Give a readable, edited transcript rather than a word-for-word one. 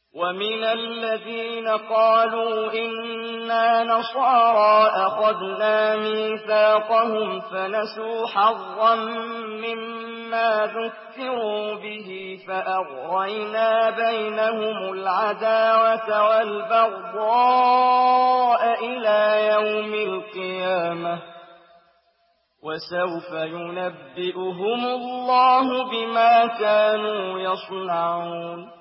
ومن الذين قالوا إنا نصارى أخذنا ميثاقهم فنسوا حظا مما ذكروا به فأغرينا بينهم العداوة والبغضاء إلى يوم القيامة وسوف ينبئهم الله بما كانوا يصنعون